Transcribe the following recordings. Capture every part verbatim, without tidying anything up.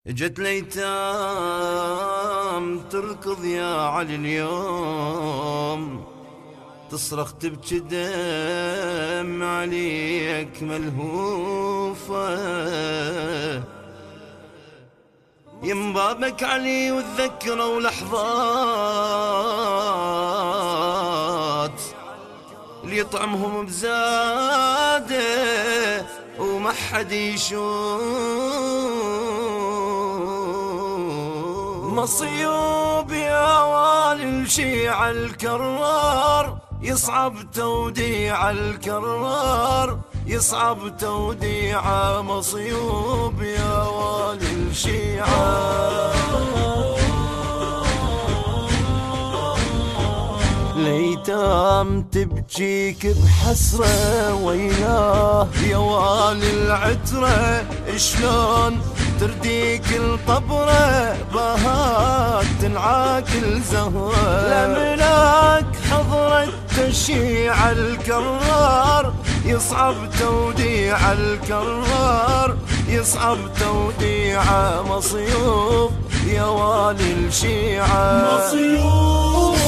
جت ليتام تركض يا علي اليوم، تصرخ تبكي دم عليك ملهوفة. يم بابك علي وتذكروا لحظات اللي يطعمهم بزاده وما حد يشوف. مصيوب يا والي الشيعة الكرار، يصعب توديع الكرار، يصعب توديع. مصيوب يا والي الشيعة. ليتام تبجيك بحسرة وياه يا والي العترة، شلون ترديك القبرة بهات تنعاك الزهرة. لملاك حضرة تشيع الكرار، يصعب توديع الكرار، يصعب توديع. مصيوب يا والي الشيعة. مصيوب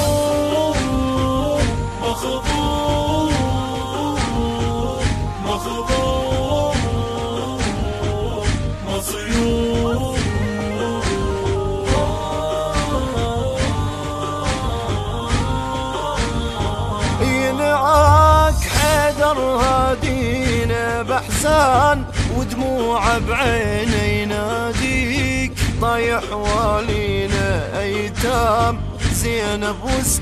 مخضوب مخضوب مصيوب. ينعاك حيدر هادينا بحزان ودموع بعيني يناديك، طايح والينا ايتام زينب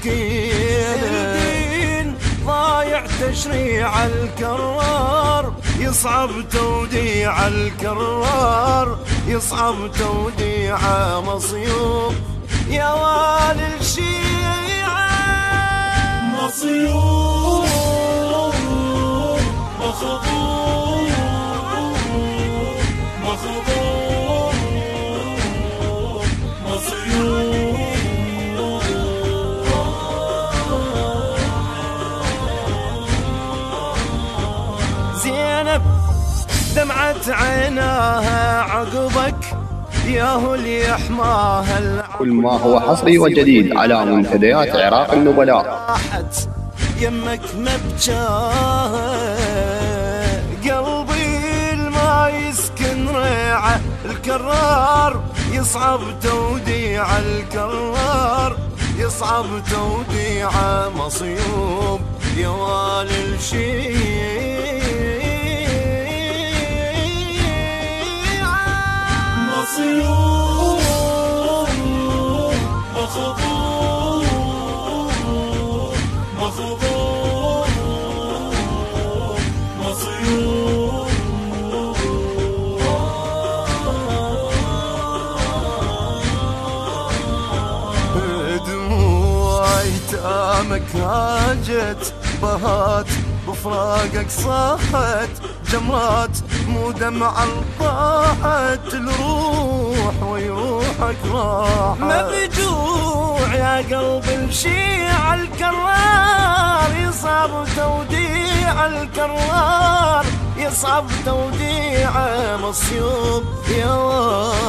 وسكينة. ضايع تشريع الكرار، يصعب توديع الكرار، يصعب توديع. مصيوب يا والي الشيعة. مصيوب مخضوب مخضوب مصيوب. زينب دمعت عيناها عقبك ياهو اللي يحماها. كل ما هو حصري وجديد على منتديات عراق النبلاء. راحت يمك مبجاها، قلبي الما يسكن ريعه الكرار، يصعب توديع الكرار، يصعب توديع. مصيوب يا والي الشيعة. مصيوب مخضوب مخضوب مصيوب. دموع ايتامك هاجت بهات بفراقك صاحت جمرات، مو دمع طاحت الروح ويروحك راحت. مبجوع يا قلب الشيعة الكرار، يصعب توديع الكرار، يصعب توديع. مصيوب يا